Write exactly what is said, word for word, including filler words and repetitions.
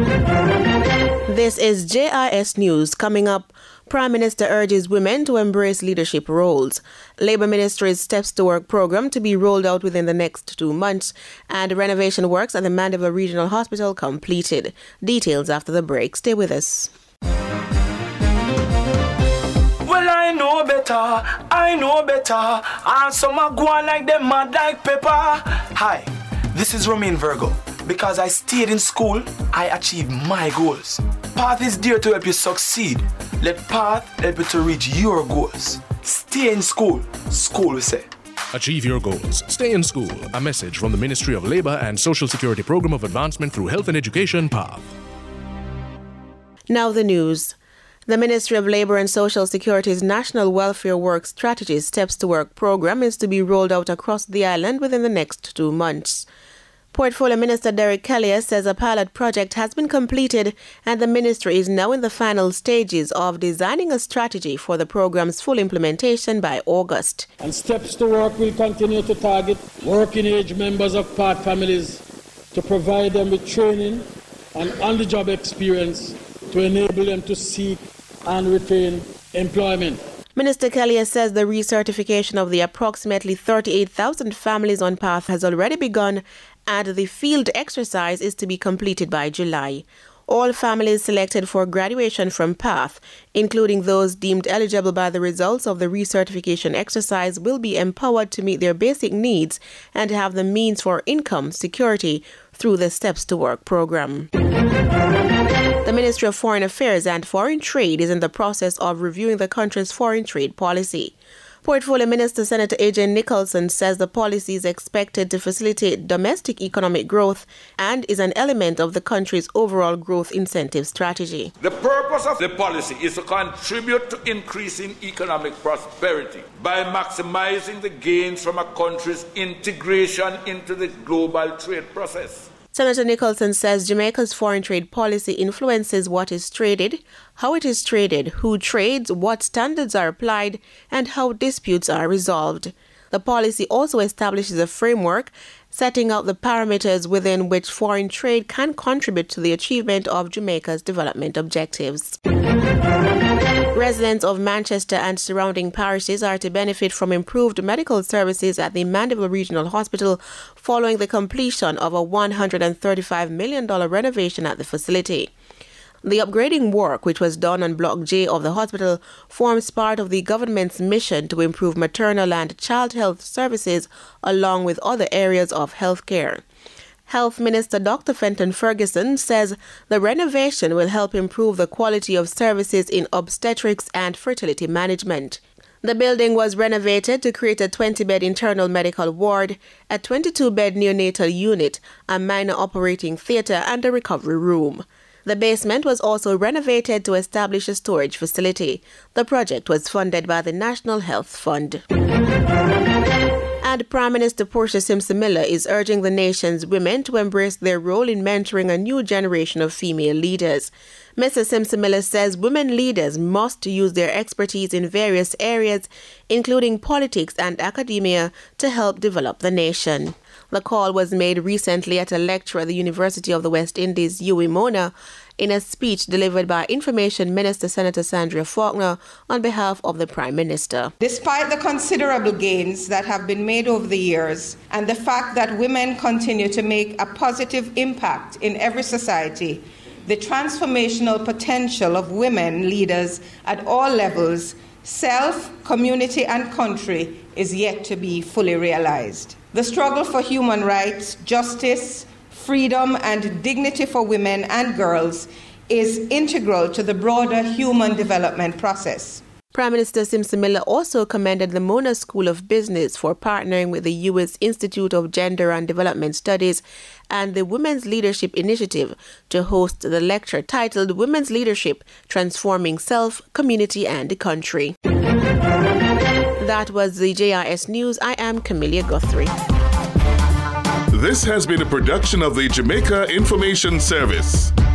This is J I S News. Coming up, Prime Minister urges women to embrace leadership roles. Labour Ministry's Steps to Work programme to be rolled out within the next two months, and renovation works at the Mandeville Regional Hospital completed. Details after the break. Stay with us. Well, I know better, I know better, and some are going like them mad like pepper. Hi, this is Romain Virgo. Because I stayed in school, I achieved my goals. Path is there to help you succeed. Let Path help you to reach your goals. Stay in school, school will say. Achieve your goals. Stay in school. A message from the Ministry of Labour and Social Security Programme of Advancement through Health and Education, Path. Now the news. The Ministry of Labour and Social Security's National Welfare Work Strategy Steps to Work programme is to be rolled out across the island within the next two months. Portfolio Minister Derek Kelly says a pilot project has been completed and the ministry is now in the final stages of designing a strategy for the program's full implementation by August. And Steps to Work will continue to target working age members of Path families to provide them with training and on-the-job experience to enable them to seek and retain employment. Minister Kelly says the recertification of the approximately thirty-eight thousand families on Path has already begun and the field exercise is to be completed by July. All families selected for graduation from Path, including those deemed eligible by the results of the recertification exercise, will be empowered to meet their basic needs and have the means for income security through the Steps to Work program. The Ministry of Foreign Affairs and Foreign Trade is in the process of reviewing the country's foreign trade policy. Portfolio Minister Senator A J Nicholson says the policy is expected to facilitate domestic economic growth and is an element of the country's overall growth incentive strategy. The purpose of the policy is to contribute to increasing economic prosperity by maximizing the gains from a country's integration into the global trade process. Senator Nicholson says Jamaica's foreign trade policy influences what is traded, how it is traded, who trades, what standards are applied, and how disputes are resolved. The policy also establishes a framework setting out the parameters within which foreign trade can contribute to the achievement of Jamaica's development objectives. Residents of Manchester and surrounding parishes are to benefit from improved medical services at the Mandeville Regional Hospital following the completion of a one hundred thirty-five million dollars renovation at the facility. The upgrading work, which was done on Block J of the hospital, forms part of the government's mission to improve maternal and child health services along with other areas of healthcare. Health Minister Doctor Fenton Ferguson says the renovation will help improve the quality of services in obstetrics and fertility management. The building was renovated to create a twenty-bed internal medical ward, a twenty-two-bed neonatal unit, a minor operating theatre and a recovery room. The basement was also renovated to establish a storage facility. The project was funded by the National Health Fund. And Prime Minister Portia Simpson Miller is urging the nation's women to embrace their role in mentoring a new generation of female leaders. Missus Simpson Miller says women leaders must use their expertise in various areas, including politics and academia, to help develop the nation. The call was made recently at a lecture at the University of the West Indies, U W I Mona, in a speech delivered by Information Minister Senator Sandra Faulkner on behalf of the Prime Minister. Despite the considerable gains that have been made over the years and the fact that women continue to make a positive impact in every society, the transformational potential of women leaders at all levels, self, community and country, is yet to be fully realized. The struggle for human rights, justice, freedom and dignity for women and girls is integral to the broader human development process. Prime Minister Simpson Miller also commended the Mona School of Business for partnering with the U S Institute of Gender and Development Studies and the Women's Leadership Initiative to host the lecture titled Women's Leadership, Transforming Self, Community and the Country. That was the J I S News. I am Camelia Guthrie. This has been a production of the Jamaica Information Service.